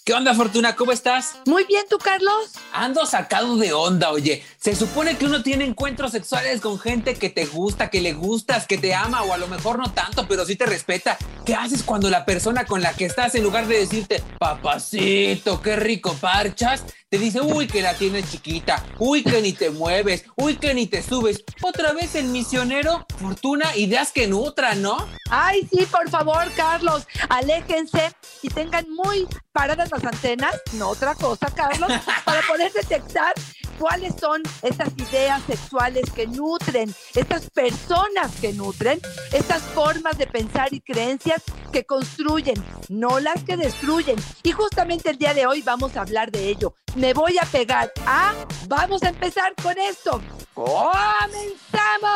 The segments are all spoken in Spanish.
¿Qué onda, Fortuna? ¿Cómo estás? Muy bien, ¿tú, Carlos? Ando sacado de onda, oye. Se supone que uno tiene encuentros sexuales con gente que te gusta, que le gustas, que te ama, o a lo mejor no tanto, pero sí te respeta. ¿Qué haces cuando la persona con la que estás, en lugar de decirte, papacito, qué rico parchas, te dice, uy, que la tienes chiquita, uy, que ni te mueves, uy, que ni te subes? Otra vez el misionero, Fortuna, ideas que nutran, ¿no? Ay, sí, por favor, Carlos, aléjense y tengan muy paradas las antenas, no otra cosa, Carlos, para poder detectar cuáles son estas ideas sexuales que nutren, estas personas que nutren, estas formas de pensar y creencias que construyen, no las que destruyen. Y justamente el día de hoy vamos a hablar de ello. Me voy a pegar a... Vamos a empezar con esto. ¡Comenzamos!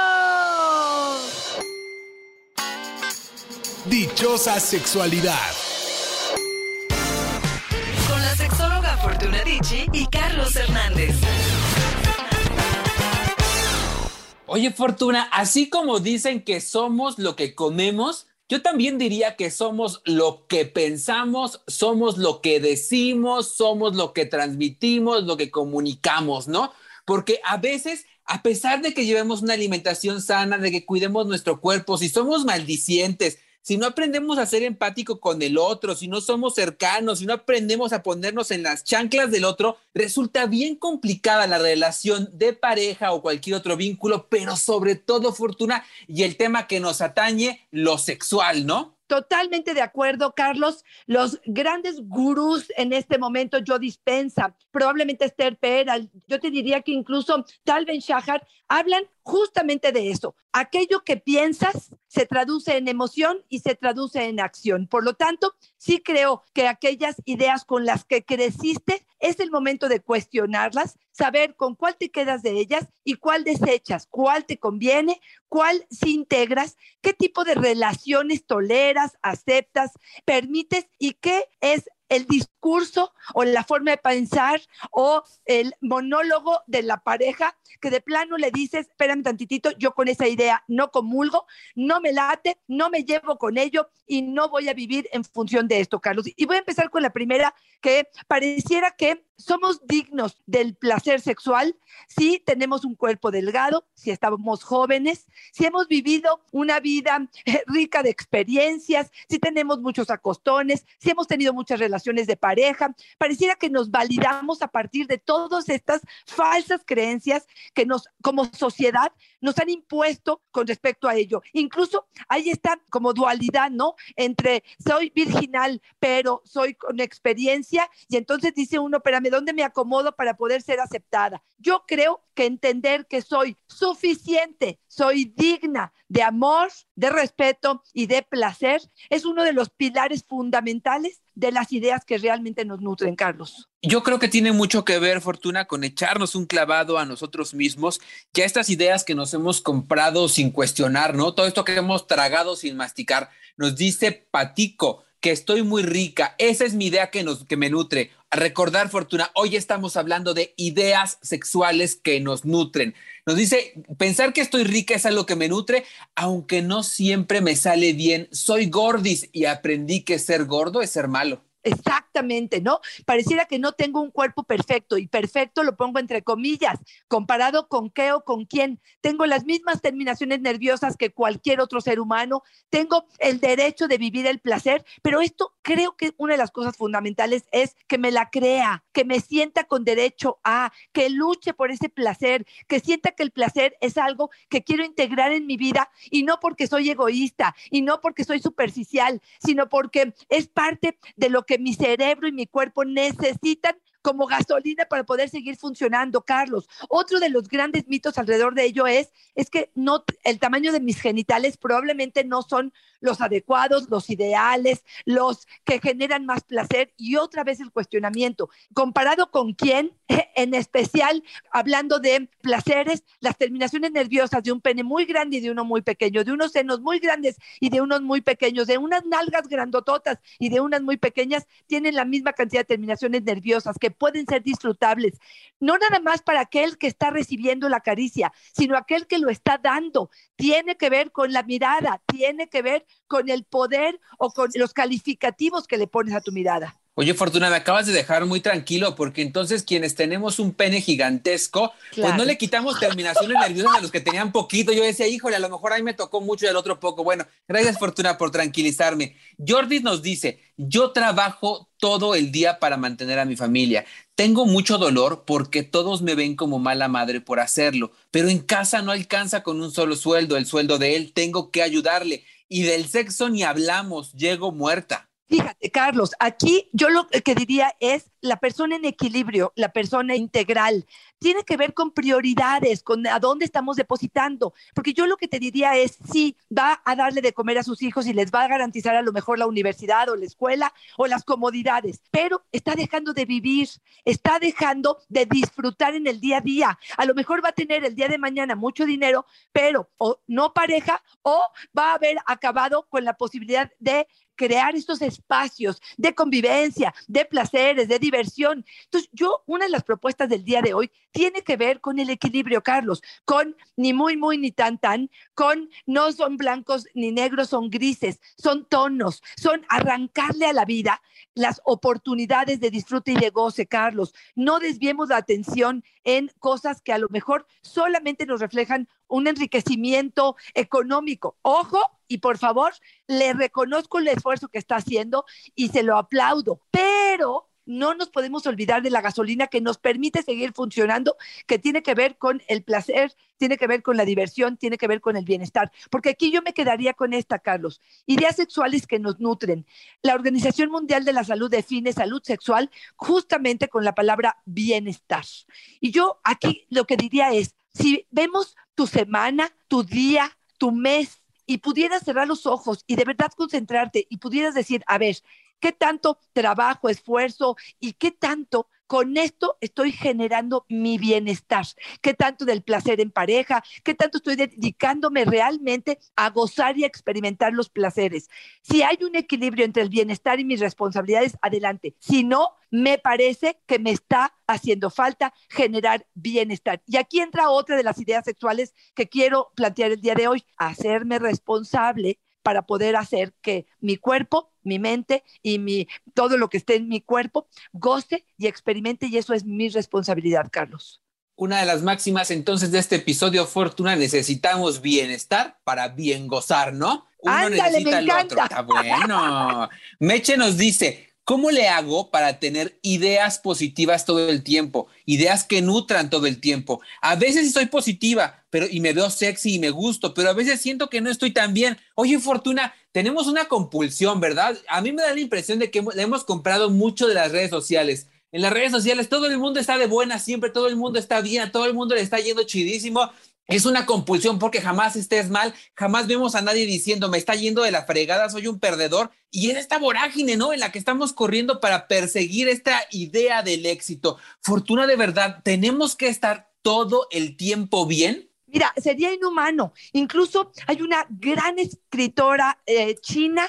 Dichosa sexualidad. Con la sexóloga Fortuna Dicci y Carlos Hernández. Oye, Fortuna, así como dicen que somos lo que comemos, yo también diría que somos lo que pensamos, somos lo que decimos, somos lo que transmitimos, lo que comunicamos, ¿no? Porque a veces, a pesar de que llevemos una alimentación sana, de que cuidemos nuestro cuerpo, si somos maldicientes, si no aprendemos a ser empático con el otro, si no somos cercanos, si no aprendemos a ponernos en las chanclas del otro, resulta bien complicada la relación de pareja o cualquier otro vínculo, pero sobre todo, Fortuna, y el tema que nos atañe, lo sexual, ¿no? Totalmente de acuerdo, Carlos. Los grandes gurús en este momento, Joe Dispenza, probablemente Esther Perel, yo te diría que incluso Tal Ben-Shahar, hablan justamente de eso. Aquello que piensas se traduce en emoción y se traduce en acción. Por lo tanto, sí creo que aquellas ideas con las que creciste, es el momento de cuestionarlas, saber con cuál te quedas de ellas y cuál desechas, cuál te conviene, cuál sí integras, qué tipo de relaciones toleras, aceptas, permites y qué es el discurso o la forma de pensar o el monólogo de la pareja que de plano le dices, espérame tantitito, yo con esa idea no comulgo, no me late, no me llevo con ello y no voy a vivir en función de esto, Carlos. Y voy a empezar con la primera, que pareciera que somos dignos del placer sexual si tenemos un cuerpo delgado, si estamos jóvenes, si hemos vivido una vida rica de experiencias, si tenemos muchos acostones, si hemos tenido muchas relaciones de pareja. Pareciera que nos validamos a partir de todas estas falsas creencias que nos, como sociedad, nos han impuesto con respecto a ello. Incluso hay esta como dualidad, ¿no? Entre soy virginal, pero soy con experiencia, y entonces dice uno, espérame, ¿dónde me acomodo para poder ser aceptada? Yo creo que entender que soy suficiente, soy digna de amor, de respeto y de placer es uno de los pilares fundamentales de las ideas que realmente nos nutren, Carlos. Yo creo que tiene mucho que ver, Fortuna, con echarnos un clavado a nosotros mismos, que a estas ideas que nos hemos comprado sin cuestionar, ¿no? Todo esto que hemos tragado sin masticar, nos dice Patico, que estoy muy rica, esa es mi idea que me nutre. A recordar, Fortuna, hoy estamos hablando de ideas sexuales que nos nutren. Nos dice, pensar que estoy rica es algo que me nutre, aunque no siempre me sale bien. Soy gordis y aprendí que ser gordo es ser malo. Exactamente, ¿no? Pareciera que no tengo un cuerpo perfecto, y perfecto lo pongo entre comillas, comparado con qué o con quién. Tengo las mismas terminaciones nerviosas que cualquier otro ser humano, tengo el derecho de vivir el placer, pero esto creo que una de las cosas fundamentales es que me la crea, que me sienta con derecho a, que luche por ese placer, que sienta que el placer es algo que quiero integrar en mi vida, y no porque soy egoísta, y no porque soy superficial, sino porque es parte de lo que mi cerebro y mi cuerpo necesitan como gasolina para poder seguir funcionando, Carlos. Otro de los grandes mitos alrededor de ello es que no, el tamaño de mis genitales probablemente no son los adecuados, los ideales, los que generan más placer. Y otra vez el cuestionamiento, ¿comparado con quién? En especial, hablando de placeres, las terminaciones nerviosas de un pene muy grande y de uno muy pequeño, de unos senos muy grandes y de unos muy pequeños, de unas nalgas grandototas y de unas muy pequeñas, tienen la misma cantidad de terminaciones nerviosas que pueden ser disfrutables, no nada más para aquel que está recibiendo la caricia, sino aquel que lo está dando. Tiene que ver con la mirada, tiene que ver con el poder o con los calificativos que le pones a tu mirada. Oye, Fortuna, me acabas de dejar muy tranquilo porque entonces quienes tenemos un pene gigantesco, pues no Claro. le quitamos terminaciones nerviosas a los que tenían poquito. Yo decía, híjole, a lo mejor a mí me tocó mucho y al otro poco. Bueno, gracias, Fortuna, por tranquilizarme. Jordi nos dice, yo trabajo todo el día para mantener a mi familia. Tengo mucho dolor porque todos me ven como mala madre por hacerlo, pero en casa no alcanza con un solo sueldo, el sueldo de él, tengo que ayudarle. Y del sexo ni hablamos, llego muerta. Fíjate, Carlos, aquí yo lo que diría es la persona en equilibrio, la persona integral. Tiene que ver con prioridades, con a dónde estamos depositando. Porque yo lo que te diría es, sí, va a darle de comer a sus hijos y les va a garantizar a lo mejor la universidad o la escuela o las comodidades, pero está dejando de vivir, está dejando de disfrutar en el día a día. A lo mejor va a tener el día de mañana mucho dinero, pero o no pareja o va a haber acabado con la posibilidad de crear estos espacios de convivencia, de placeres, de diversión. Entonces, una de las propuestas del día de hoy tiene que ver con el equilibrio, Carlos, con ni muy, muy, ni tan, tan, con no son blancos ni negros, son grises, son tonos, son arrancarle a la vida las oportunidades de disfrute y de goce, Carlos. No desviemos la atención en cosas que a lo mejor solamente nos reflejan un enriquecimiento económico. Ojo, y por favor, le reconozco el esfuerzo que está haciendo y se lo aplaudo, pero no nos podemos olvidar de la gasolina que nos permite seguir funcionando, que tiene que ver con el placer, tiene que ver con la diversión, tiene que ver con el bienestar. Porque aquí yo me quedaría con esta, Carlos. Ideas sexuales que nos nutren. La Organización Mundial de la Salud define salud sexual justamente con la palabra bienestar. Y yo aquí lo que diría es, si vemos tu semana, tu día, tu mes, y pudieras cerrar los ojos y de verdad concentrarte y pudieras decir, a ver, ¿qué tanto trabajo, esfuerzo y qué tanto con esto estoy generando mi bienestar? ¿Qué tanto del placer en pareja? ¿Qué tanto estoy dedicándome realmente a gozar y a experimentar los placeres? Si hay un equilibrio entre el bienestar y mis responsabilidades, adelante. Si no, me parece que me está haciendo falta generar bienestar. Y aquí entra otra de las ideas sexuales que quiero plantear el día de hoy, hacerme responsable para poder hacer que mi cuerpo, mi mente y todo lo que esté en mi cuerpo goce y experimente, y eso es mi responsabilidad, Carlos. Una de las máximas entonces de este episodio, Fortuna, necesitamos bienestar para bien gozar, ¿no? Uno Ándale, me necesita el otro. encanta. Está bueno. Meche nos dice, ¿cómo le hago para tener ideas positivas todo el tiempo? Ideas que nutran todo el tiempo. A veces estoy positiva, y me veo sexy y me gusto, pero a veces siento que no estoy tan bien. Oye, Fortuna, tenemos una compulsión, ¿verdad? A mí me da la impresión de que le hemos comprado mucho de las redes sociales. En las redes sociales todo el mundo está de buena siempre, todo el mundo está bien, a todo el mundo le está yendo chidísimo. Es una compulsión porque jamás estés mal, jamás vemos a nadie diciendo me está yendo de la fregada, soy un perdedor. Y es esta vorágine, ¿no? En la que estamos corriendo para perseguir esta idea del éxito. Fortuna, de verdad, ¿tenemos que estar todo el tiempo bien? Mira, sería inhumano. Incluso hay una gran escritora china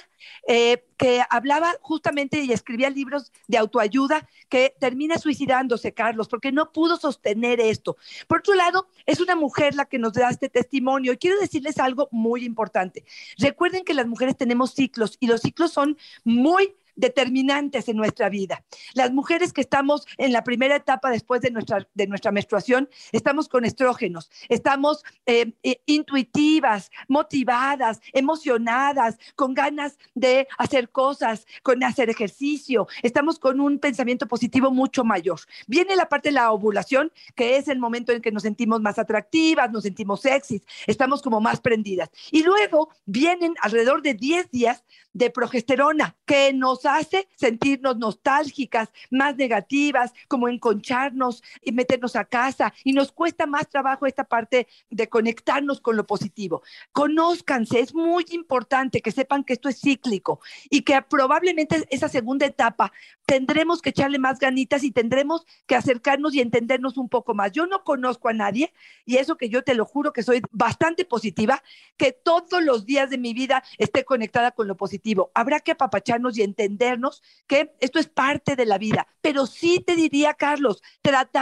que hablaba justamente y escribía libros de autoayuda que termina suicidándose, Carlos, porque no pudo sostener esto. Por otro lado, es una mujer la que nos da este testimonio. Y quiero decirles algo muy importante. Recuerden que las mujeres tenemos ciclos y los ciclos son muy determinantes en nuestra vida. Las mujeres que estamos en la primera etapa después de nuestra menstruación, estamos con estrógenos, estamos intuitivas, motivadas, emocionadas, con ganas de hacer cosas, con hacer ejercicio, estamos con un pensamiento positivo mucho mayor. Viene la parte de la ovulación, que es el momento en que nos sentimos más atractivas, nos sentimos sexys, estamos como más prendidas. Y luego vienen alrededor de 10 días de progesterona, que nos hace sentirnos nostálgicas, más negativas, como enconcharnos y meternos a casa, y nos cuesta más trabajo esta parte de conectarnos con lo positivo. Conózcanse, es muy importante que sepan que esto es cíclico y que probablemente esa segunda etapa tendremos que echarle más ganitas y tendremos que acercarnos y entendernos un poco más. Yo no conozco a nadie, y eso que yo te lo juro que soy bastante positiva, que todos los días de mi vida esté conectada con lo positivo. Habrá que apapacharnos y entendernos que esto es parte de la vida, pero sí te diría, Carlos, tratar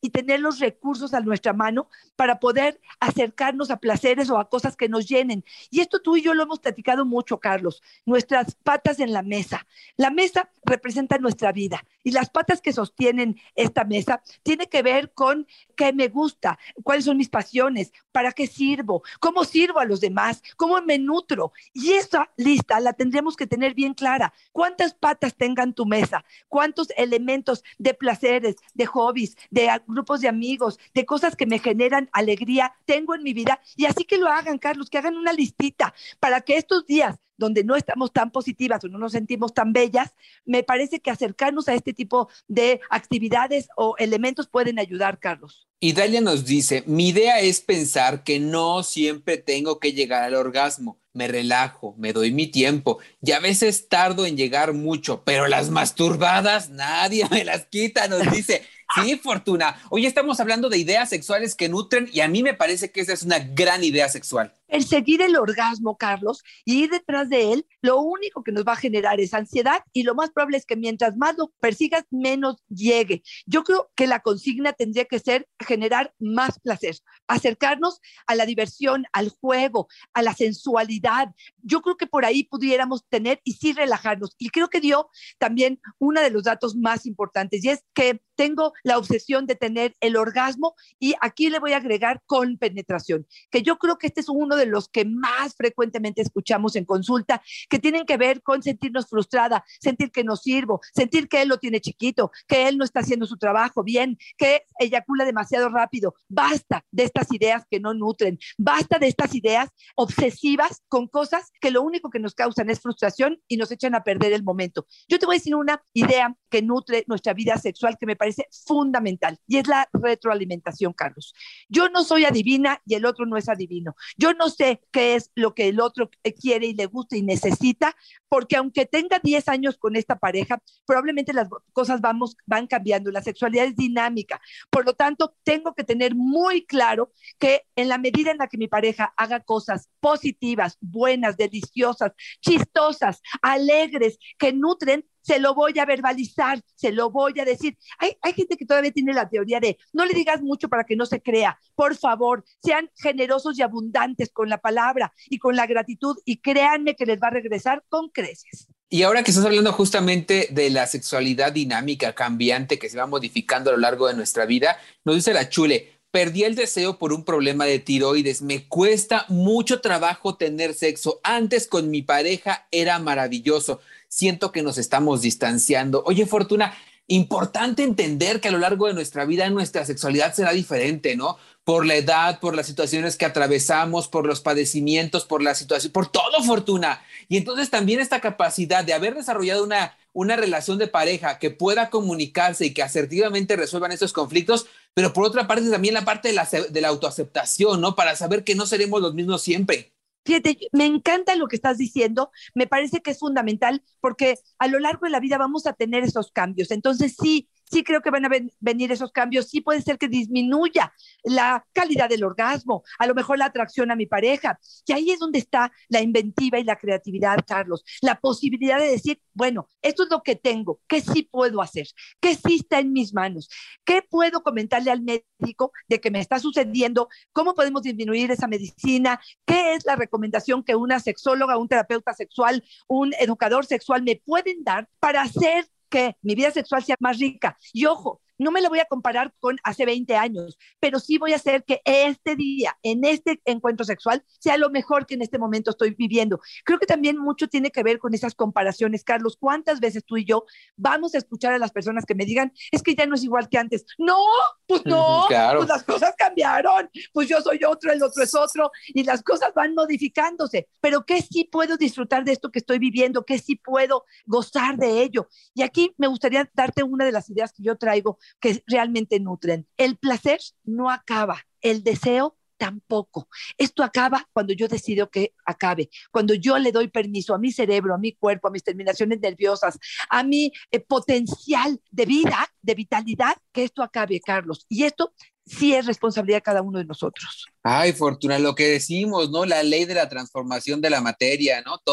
y tener los recursos a nuestra mano para poder acercarnos a placeres o a cosas que nos llenen. Y esto tú y yo lo hemos platicado mucho, Carlos. Nuestras patas en la mesa. La mesa representa nuestra vida y las patas que sostienen esta mesa tienen que ver con qué me gusta, cuáles son mis pasiones, para qué sirvo, cómo sirvo a los demás, cómo me nutro. Y esa lista la tendríamos que tener bien clara. ¿Cuántas patas tenga en tu mesa? ¿Cuántos elementos de placeres, de hobbies, de grupos de amigos, de cosas que me generan alegría tengo en mi vida? Y así que lo hagan, Carlos, que hagan una listita para que estos días donde no estamos tan positivas o no nos sentimos tan bellas, me parece que acercarnos a este tipo de actividades o elementos pueden ayudar, Carlos. Y Dalia nos dice, mi idea es pensar que no siempre tengo que llegar al orgasmo. Me relajo, me doy mi tiempo y a veces tardo en llegar mucho, pero las masturbadas nadie me las quita, nos dice. Sí, Fortuna. Hoy estamos hablando de ideas sexuales que nutren y a mí me parece que esa es una gran idea sexual. El seguir el orgasmo, Carlos, y ir detrás de él, lo único que nos va a generar es ansiedad y lo más probable es que mientras más lo persigas, menos llegue. Yo creo que la consigna tendría que ser generar más placer, acercarnos a la diversión, al juego, a la sensualidad. Yo creo que por ahí pudiéramos tener y sí relajarnos. Y creo que dio también uno de los datos más importantes y es que tengo la obsesión de tener el orgasmo y aquí le voy a agregar con penetración, que yo creo que este es uno de los que más frecuentemente escuchamos en consulta, que tienen que ver con sentirnos frustrada, sentir que no sirvo, sentir que él lo tiene chiquito, que él no está haciendo su trabajo bien, que eyacula demasiado rápido. Basta de estas ideas que no nutren, basta de estas ideas obsesivas con cosas que lo único que nos causan es frustración y nos echan a perder el momento. Yo te voy a decir una idea que nutre nuestra vida sexual que me parece fundamental y es la retroalimentación, Carlos. Yo no soy adivina y el otro no es adivino. Yo no sé qué es lo que el otro quiere y le gusta y necesita, porque aunque tenga 10 años con esta pareja, probablemente las cosas van cambiando, la sexualidad es dinámica. Por lo tanto, tengo que tener muy claro que en la medida en la que mi pareja haga cosas positivas, buenas, deliciosas, chistosas, alegres, que nutren, se lo voy a verbalizar, se lo voy a decir. Hay gente que todavía tiene la teoría de no le digas mucho para que no se crea. Por favor, sean generosos y abundantes con la palabra y con la gratitud y créanme que les va a regresar con creces. Y ahora que estás hablando justamente de la sexualidad dinámica, cambiante, que se va modificando a lo largo de nuestra vida, nos dice la Chule, perdí el deseo por un problema de tiroides, me cuesta mucho trabajo tener sexo, antes con mi pareja era maravilloso, siento que nos estamos distanciando. Oye, Fortuna, importante entender que a lo largo de nuestra vida nuestra sexualidad será diferente, ¿no? Por la edad, por las situaciones que atravesamos, por los padecimientos, por la situación, por todo, Fortuna. Y entonces también esta capacidad de haber desarrollado una relación de pareja que pueda comunicarse y que asertivamente resuelvan esos conflictos, pero por otra parte también la parte de la autoaceptación, ¿no? Para saber que no seremos los mismos siempre. Fíjate, me encanta lo que estás diciendo, me parece que es fundamental porque a lo largo de la vida vamos a tener esos cambios. Entonces sí creo que van a venir esos cambios, sí puede ser que disminuya la calidad del orgasmo, a lo mejor la atracción a mi pareja. Y ahí es donde está la inventiva y la creatividad, Carlos, la posibilidad de decir, bueno, esto es lo que tengo, ¿qué sí puedo hacer? ¿Qué sí está en mis manos? ¿Qué puedo comentarle al médico de que me está sucediendo? ¿Cómo podemos disminuir esa medicina? ¿Qué es la recomendación que una sexóloga, un terapeuta sexual, un educador sexual me pueden dar para hacer que mi vida sexual sea más rica? Y ojo, no me la voy a comparar con hace 20 años, pero sí voy a hacer que este día, en este encuentro sexual, sea lo mejor que en este momento estoy viviendo. Creo que también mucho tiene que ver con esas comparaciones, Carlos. ¿Cuántas veces tú y yo vamos a escuchar a las personas que me digan, es que ya no es igual que antes? No, pues no, claro. Pues las cosas cambiaron, pues yo soy otro, el otro es otro, y las cosas van modificándose. Pero ¿qué sí puedo disfrutar de esto que estoy viviendo? ¿Qué sí puedo gozar de ello? Y aquí me gustaría darte una de las ideas que yo traigo que realmente nutren. El placer no acaba, el deseo tampoco. Esto acaba cuando yo decido que acabe, cuando yo le doy permiso a mi cerebro, a mi cuerpo, a mis terminaciones nerviosas, a mi potencial de vida, de vitalidad, que esto acabe, Carlos. Y esto sí es responsabilidad de cada uno de nosotros. Ay, Fortuna, lo que decimos, ¿no? La ley de la transformación de la materia, ¿no? Todo.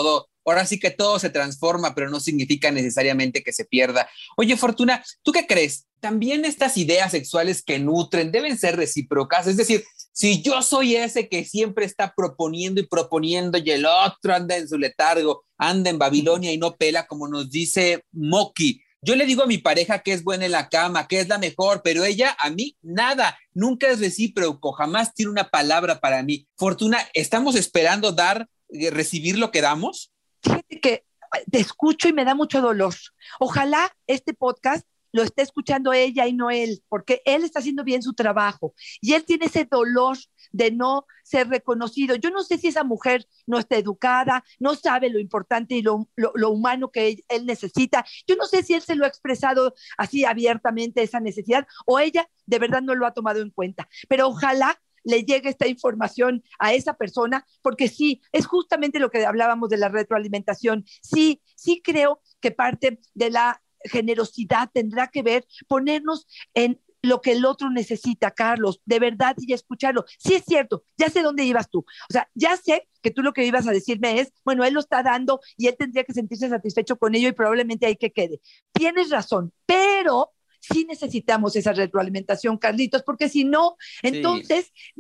ahora sí que todo se transforma, pero no significa necesariamente que se pierda. Oye, Fortuna, ¿tú qué crees? También estas ideas sexuales que nutren deben ser recíprocas, es decir, si yo soy ese que siempre está proponiendo y el otro anda en su letargo, anda en Babilonia y no pela, como nos dice Moki, yo le digo a mi pareja que es buena en la cama, que es la mejor, pero ella a mí nada, nunca es recíproco, jamás tiene una palabra para mí. Fortuna, ¿estamos esperando recibir lo que damos? Fíjate que te escucho y me da mucho dolor. Ojalá este podcast lo esté escuchando ella y no él, porque él está haciendo bien su trabajo y él tiene ese dolor de no ser reconocido. Yo no sé si esa mujer no está educada, no sabe lo importante y lo humano que él necesita. Yo no sé si él se lo ha expresado así abiertamente, esa necesidad, o ella de verdad no lo ha tomado en cuenta. Pero ojalá le llegue esta información a esa persona, porque sí, es justamente lo que hablábamos de la retroalimentación. Sí, sí creo que parte de la generosidad tendrá que ver ponernos en lo que el otro necesita, Carlos, de verdad, y escucharlo. Sí es cierto, ya sé dónde ibas tú. O sea, ya sé que tú lo que ibas a decirme es, bueno, él lo está dando y él tendría que sentirse satisfecho con ello y probablemente ahí que quede. Tienes razón, pero sí necesitamos esa retroalimentación, Carlitos, porque si no, entonces sí,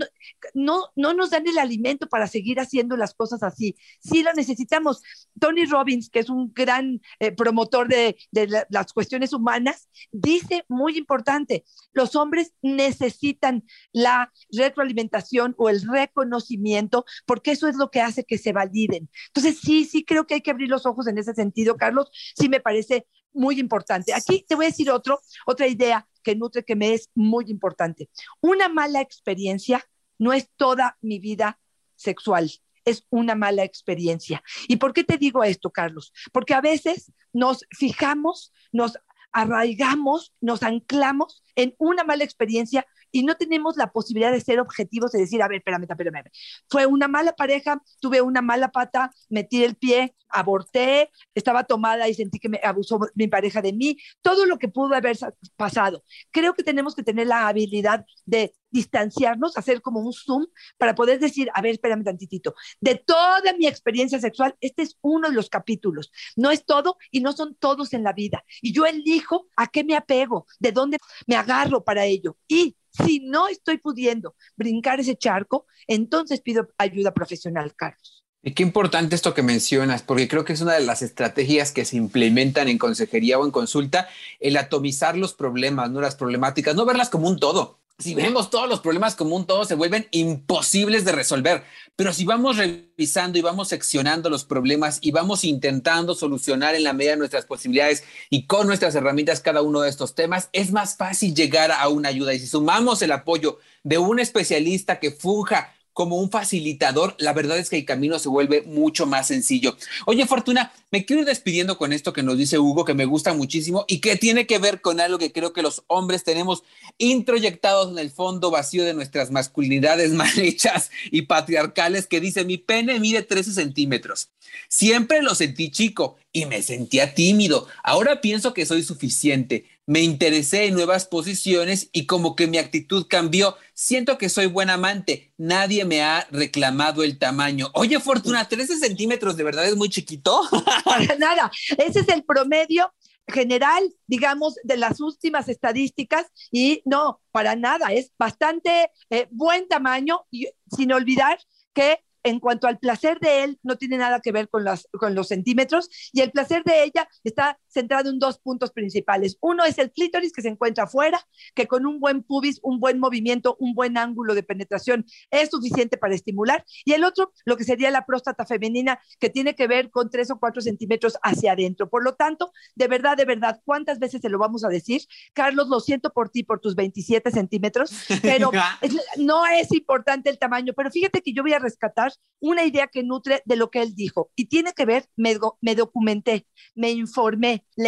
no nos dan el alimento para seguir haciendo las cosas así. Sí lo necesitamos. Tony Robbins, que es un gran promotor de las cuestiones humanas, dice muy importante, los hombres necesitan la retroalimentación o el reconocimiento, porque eso es lo que hace que se validen. Entonces, sí creo que hay que abrir los ojos en ese sentido, Carlos. Sí me parece muy importante. Aquí te voy a decir otra idea que nutre, que me es muy importante. Una mala experiencia no es toda mi vida sexual, es una mala experiencia. ¿Y por qué te digo esto, Carlos? Porque a veces nos fijamos, nos arraigamos, nos anclamos en una mala experiencia y no tenemos la posibilidad de ser objetivos, de decir, a ver, espérame. Fue una mala pareja, tuve una mala pata, metí el pie, aborté, estaba tomada y sentí que me abusó mi pareja de mí, todo lo que pudo haber pasado. Creo que tenemos que tener la habilidad de distanciarnos, hacer como un zoom para poder decir, a ver, espérame tantitito, de toda mi experiencia sexual, este es uno de los capítulos, no es todo y no son todos en la vida. Y yo elijo a qué me apego, de dónde me agarro para ello. Y si no estoy pudiendo brincar ese charco, entonces pido ayuda profesional, Carlos. Y qué importante esto que mencionas, porque creo que es una de las estrategias que se implementan en consejería o en consulta, el atomizar los problemas, no las problemáticas, no verlas como un todo. Si vemos todos los problemas como un todo, se vuelven imposibles de resolver. Pero si vamos revisando y vamos seccionando los problemas y vamos intentando solucionar en la medida de nuestras posibilidades y con nuestras herramientas cada uno de estos temas, es más fácil llegar a una ayuda. Y si sumamos el apoyo de un especialista que funja como un facilitador, la verdad es que el camino se vuelve mucho más sencillo. Oye, Fortuna, me quiero ir despidiendo con esto que nos dice Hugo, que me gusta muchísimo y que tiene que ver con algo que creo que los hombres tenemos introyectados en el fondo vacío de nuestras masculinidades mal hechas y patriarcales, que dice, mi pene mide 13 centímetros. Siempre lo sentí chico y me sentía tímido. Ahora pienso que soy suficiente. Me interesé en nuevas posiciones y como que mi actitud cambió. Siento que soy buen amante. Nadie me ha reclamado el tamaño. Oye, Fortuna, 13 centímetros, ¿de verdad es muy chiquito? Para nada. Ese es el promedio general, digamos, de las últimas estadísticas y no, para nada. Es bastante buen tamaño y sin olvidar que en cuanto al placer de él, no tiene nada que ver con los centímetros, y el placer de ella está centrado en dos puntos principales. Uno es el clítoris, que se encuentra afuera, que con un buen pubis, un buen movimiento, un buen ángulo de penetración es suficiente para estimular, y el otro, lo que sería la próstata femenina, que tiene que ver con 3 o 4 centímetros hacia adentro. Por lo tanto, de verdad, ¿cuántas veces se lo vamos a decir? Carlos, lo siento por ti, por tus 27 centímetros, pero no es importante el tamaño, pero fíjate que yo voy a rescatar una idea que nutre de lo que él dijo y tiene que ver, me documenté, me informé, leí,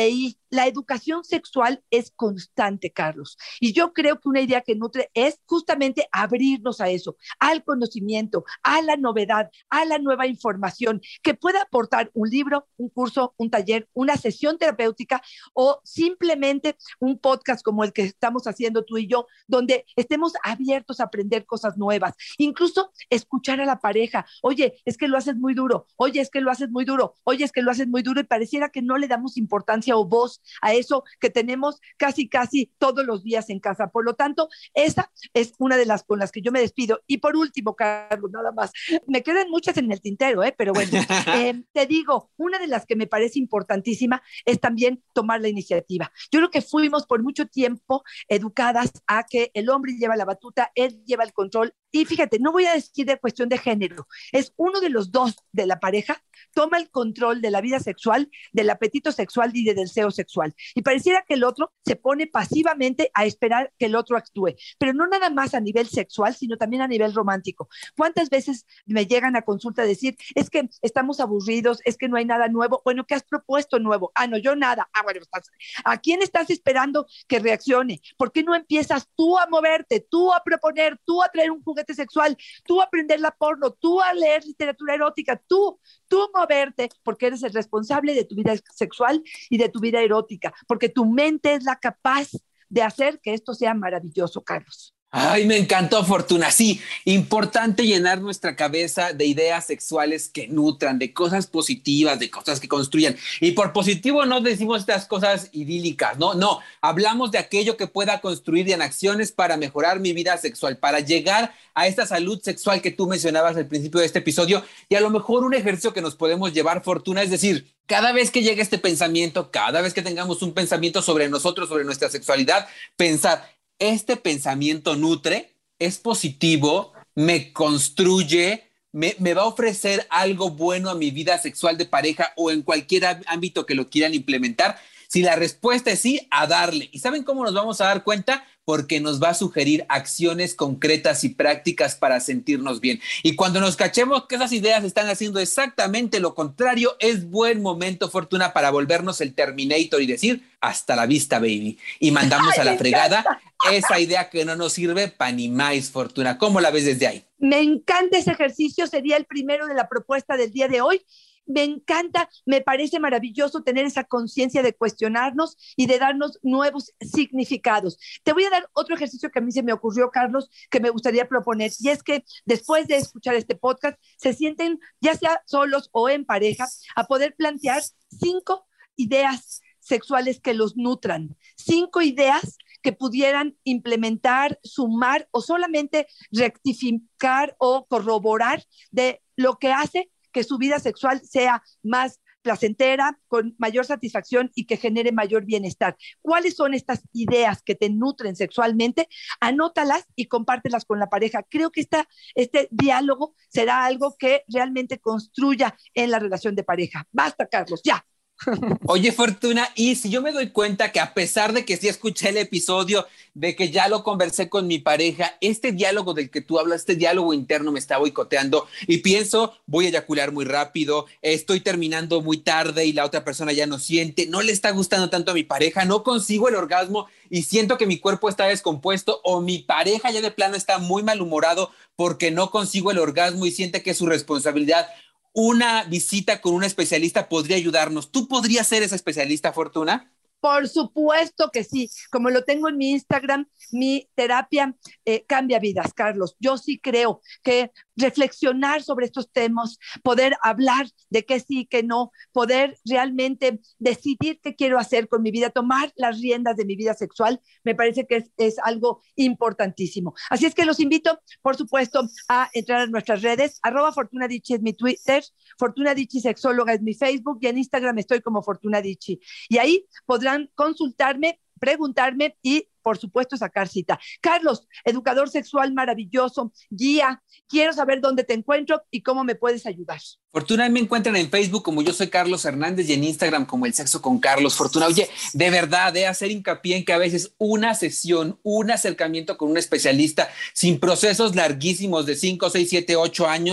la educación sexual es constante, Carlos. Y yo creo que una idea que nutre es justamente abrirnos a eso, al conocimiento, a la novedad, a la nueva información, que pueda aportar un libro, un curso, un taller, una sesión terapéutica o simplemente un podcast como el que estamos haciendo tú y yo, donde estemos abiertos a aprender cosas nuevas, incluso escuchar a la pareja. Oye, es que lo haces muy duro. Oye, es que lo haces muy duro. Oye, es que lo haces muy duro, y pareciera que no le damos importancia o voz a eso que tenemos casi todos los días en casa. Por lo tanto, esa es una de las con las que yo me despido. Y por último, Carlos, nada más, me quedan muchas en el tintero, pero bueno, te digo, una de las que me parece importantísima es también tomar la iniciativa. Yo creo que fuimos por mucho tiempo educadas a que el hombre lleva la batuta, él lleva el control. Y fíjate, no voy a decir de cuestión de género, es uno de los dos de la pareja toma el control de la vida sexual, del apetito sexual y del deseo sexual. Y pareciera que el otro se pone pasivamente a esperar que el otro actúe, pero no nada más a nivel sexual, sino también a nivel romántico. ¿Cuántas veces me llegan a consulta a decir, es que estamos aburridos, es que no hay nada nuevo? Bueno, ¿qué has propuesto nuevo? Ah, no, yo nada. Ah, bueno, ¿a quién estás esperando que reaccione? ¿Por qué no empiezas tú a moverte, tú a proponer, tú a traer un juguete sexual, tú a aprender la porno, tú a leer literatura erótica, tú moverte, porque eres el responsable de tu vida sexual y de tu vida erótica, porque tu mente es la capaz de hacer que esto sea maravilloso, Carlos. Ay, me encantó, Fortuna. Sí, importante llenar nuestra cabeza de ideas sexuales que nutran, de cosas positivas, de cosas que construyan. Y por positivo no decimos estas cosas idílicas, no, hablamos de aquello que pueda construir en acciones para mejorar mi vida sexual, para llegar a esta salud sexual que tú mencionabas al principio de este episodio. Y a lo mejor un ejercicio que nos podemos llevar, Fortuna, es decir, cada vez que llegue este pensamiento, cada vez que tengamos un pensamiento sobre nosotros, sobre nuestra sexualidad, pensar, este pensamiento nutre, es positivo, me construye, me va a ofrecer algo bueno a mi vida sexual de pareja o en cualquier ámbito que lo quieran implementar. Si la respuesta es sí, a darle. ¿Y saben cómo nos vamos a dar cuenta? Porque nos va a sugerir acciones concretas y prácticas para sentirnos bien. Y cuando nos cachemos que esas ideas están haciendo exactamente lo contrario, es buen momento, Fortuna, para volvernos el Terminator y decir, hasta la vista, baby. Y mandamos a la fregada esa idea que no nos sirve para ni más, Fortuna. ¿Cómo la ves desde ahí? Me encanta ese ejercicio, sería el primero de la propuesta del día de hoy. Me encanta, me parece maravilloso tener esa conciencia de cuestionarnos y de darnos nuevos significados. Te voy a dar otro ejercicio que a mí se me ocurrió, Carlos, que me gustaría proponer, y es que después de escuchar este podcast, se sienten, ya sea solos o en pareja, a poder plantear 5 ideas sexuales que los nutran, 5 ideas que pudieran implementar, sumar o solamente rectificar o corroborar de lo que hace que su vida sexual sea más placentera, con mayor satisfacción y que genere mayor bienestar. ¿Cuáles son estas ideas que te nutren sexualmente? Anótalas y compártelas con la pareja. Creo que este diálogo será algo que realmente construya en la relación de pareja. Basta, Carlos, ya. Oye, Fortuna, y si yo me doy cuenta que a pesar de que sí escuché el episodio, de que ya lo conversé con mi pareja, este diálogo del que tú hablas, este diálogo interno me está boicoteando y pienso, voy a eyacular muy rápido, estoy terminando muy tarde y la otra persona ya no siente, no le está gustando tanto a mi pareja, no consigo el orgasmo y siento que mi cuerpo está descompuesto o mi pareja ya de plano está muy malhumorado porque no consigo el orgasmo y siente que es su responsabilidad. Una visita con un especialista podría ayudarnos. ¿Tú podrías ser esa especialista, Fortuna? Por supuesto que sí. Como lo tengo en mi Instagram, mi terapia cambia vidas, Carlos. Yo sí creo que reflexionar sobre estos temas, poder hablar de qué sí, qué no, poder realmente decidir qué quiero hacer con mi vida, tomar las riendas de mi vida sexual, me parece que es algo importantísimo. Así es que los invito, por supuesto, a entrar a nuestras redes. @FortunaDicci es mi Twitter, FortunaDicci Sexóloga es mi Facebook y en Instagram estoy como FortunaDicci. Y ahí podrán consultarme, preguntarme y, por supuesto, sacar cita. Carlos, educador sexual maravilloso, guía, quiero saber dónde te encuentro y cómo me puedes ayudar. Fortuna, me encuentran en Facebook como Yo Soy Carlos Hernández y en Instagram como El Sexo con Carlos. Fortuna, oye, de verdad, de hacer hincapié en que a veces una sesión, un acercamiento con un especialista sin procesos larguísimos de 5, 6, 7, 8 años,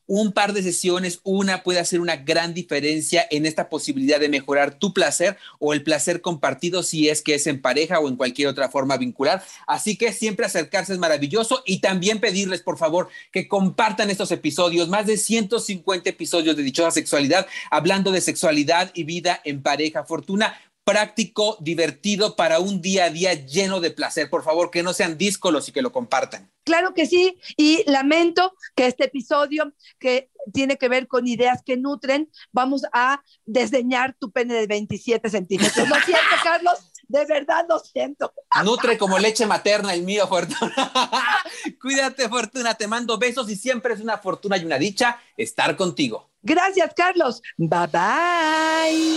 un par de sesiones, una puede hacer una gran diferencia en esta posibilidad de mejorar tu placer o el placer compartido si es que es en pareja o en cualquier otra forma vincular. Así que siempre acercarse es maravilloso y también pedirles, por favor, que compartan estos episodios, más de 150 episodios de Dichosa Sexualidad, hablando de sexualidad y vida en pareja. Fortuna, práctico, divertido para un día a día lleno de placer. Por favor, que no sean díscolos y que lo compartan. Claro que sí, y lamento que este episodio que tiene que ver con ideas que nutren, vamos a desdeñar tu pene de 27 centímetros. Lo siento, Carlos, de verdad lo siento. Nutre como leche materna el mío, Fortuna. Cuídate, Fortuna, te mando besos y siempre es una fortuna y una dicha estar contigo. Gracias, Carlos. Bye bye.